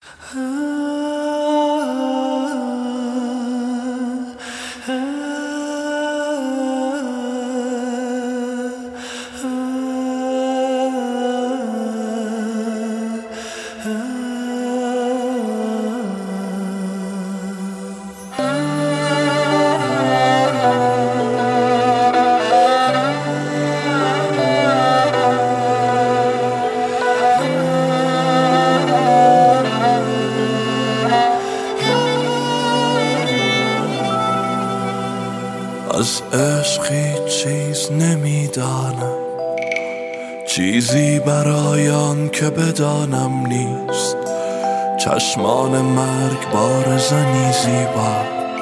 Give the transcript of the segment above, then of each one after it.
از عشق هیچ چیز نمیدانم، چیزی برای آن که بدانم نیست. چشمان مرگ زنی زیبا،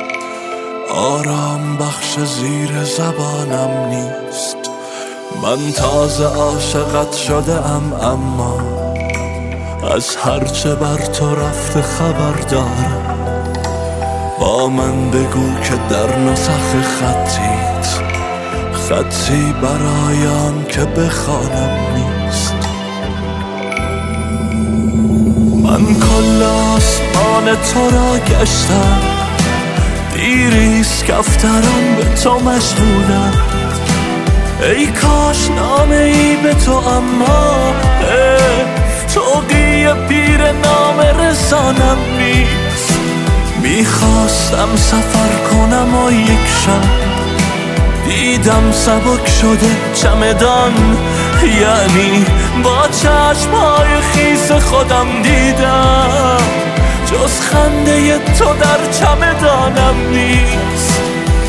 آرام بخش زیر زبانم نیست. من تازه عاشقت شده ام، اما از هرچه بر تو رفته خبر دارم. با من بگو که در نسخ خطی برای آن که بخوانم نیست. من کل آسمان تو را گشتم، دیریست کفتران به تو مشغولم. ای کاش نامه ای به تو، اما توقی پیر نامه رسانم نیست. میخواستم سفر کنم و یک شب دیدم سبک شده چمدان، یعنی با چشمهای خیس خودم دیدم جز خنده تو در چمدانم نیست.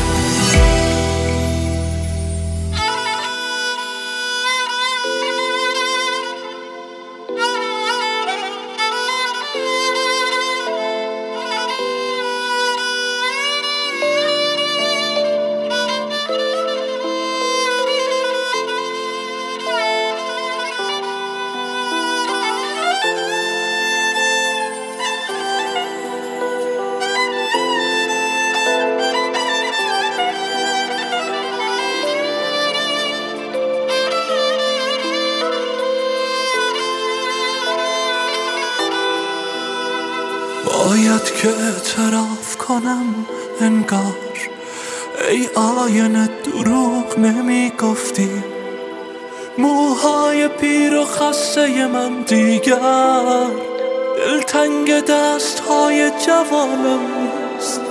باید که اعتراف کنم انگار ای آینه دروغ نمی گفتی. موهای پیر و خسته من دیگر دلتنگ دست های جوانم نیست.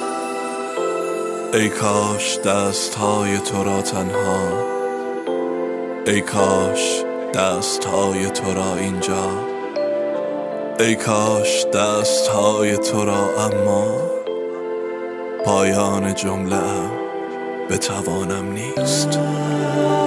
ای کاش دست های تو را تنها، ای کاش دست های تو را اینجا، ای کاش دست های تو را، اما پایان جمله بتوانم نیست.